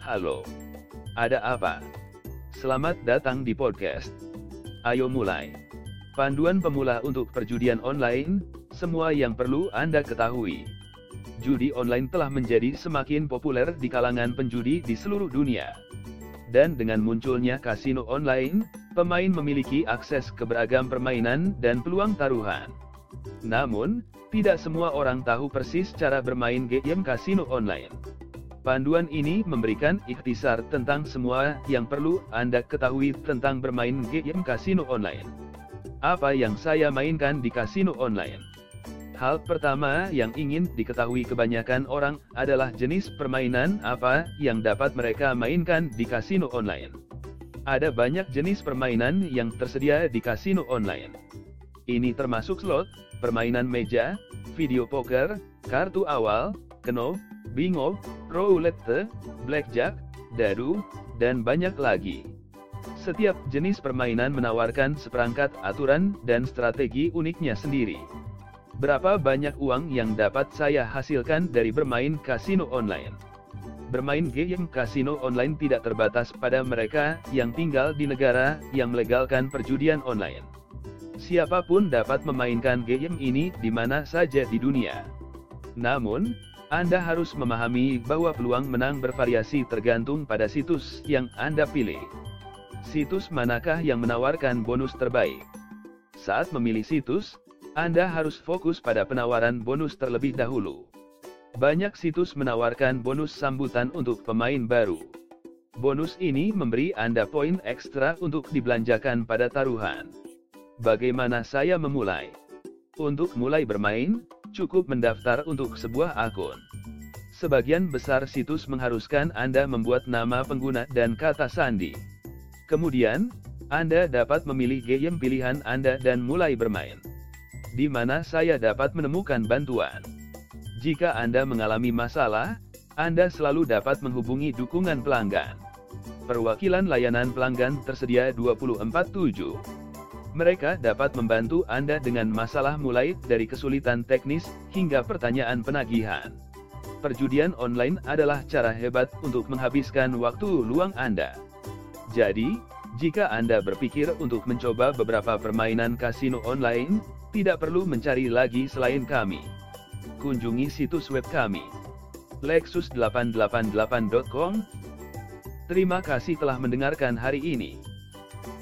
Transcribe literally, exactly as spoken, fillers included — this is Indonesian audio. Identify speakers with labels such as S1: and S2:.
S1: Halo, ada apa? Selamat datang di podcast. Ayo mulai. Panduan pemula untuk perjudian online, semua yang perlu Anda ketahui. Judi online telah menjadi semakin populer di kalangan penjudi di seluruh dunia. Dan dengan munculnya kasino online, pemain memiliki akses ke beragam permainan dan peluang taruhan. Namun, tidak semua orang tahu persis cara bermain game kasino online. Panduan ini memberikan ikhtisar tentang semua yang perlu Anda ketahui tentang bermain game kasino online. Apa yang saya mainkan di kasino online? Hal pertama yang ingin diketahui kebanyakan orang adalah jenis permainan apa yang dapat mereka mainkan di kasino online. Ada banyak jenis permainan yang tersedia di kasino online. Ini termasuk slot, permainan meja, video poker, kartu awal, keno, bingo, roulette, blackjack, dadu, dan banyak lagi. Setiap jenis permainan menawarkan seperangkat aturan dan strategi uniknya sendiri. Berapa banyak uang yang dapat saya hasilkan dari bermain kasino online? Bermain game kasino online tidak terbatas pada mereka yang tinggal di negara yang melegalkan perjudian online. Siapapun dapat memainkan game ini di mana saja di dunia. Namun, Anda harus memahami bahwa peluang menang bervariasi tergantung pada situs yang Anda pilih. Situs manakah yang menawarkan bonus terbaik? Saat memilih situs, Anda harus fokus pada penawaran bonus terlebih dahulu. Banyak situs menawarkan bonus sambutan untuk pemain baru. Bonus ini memberi Anda poin ekstra untuk dibelanjakan pada taruhan. Bagaimana saya memulai? Untuk mulai bermain, cukup mendaftar untuk sebuah akun. Sebagian besar situs mengharuskan Anda membuat nama pengguna dan kata sandi. Kemudian, Anda dapat memilih game pilihan Anda dan mulai bermain. Di mana saya dapat menemukan bantuan? Jika Anda mengalami masalah, Anda selalu dapat menghubungi dukungan pelanggan. Perwakilan layanan pelanggan tersedia dua puluh empat tujuh. Mereka dapat membantu Anda dengan masalah mulai dari kesulitan teknis hingga pertanyaan penagihan. Perjudian online adalah cara hebat untuk menghabiskan waktu luang Anda. Jadi, jika Anda berpikir untuk mencoba beberapa permainan kasino online, tidak perlu mencari lagi selain kami. Kunjungi situs web kami, lexus delapan delapan delapan dot com. Terima kasih telah mendengarkan hari ini.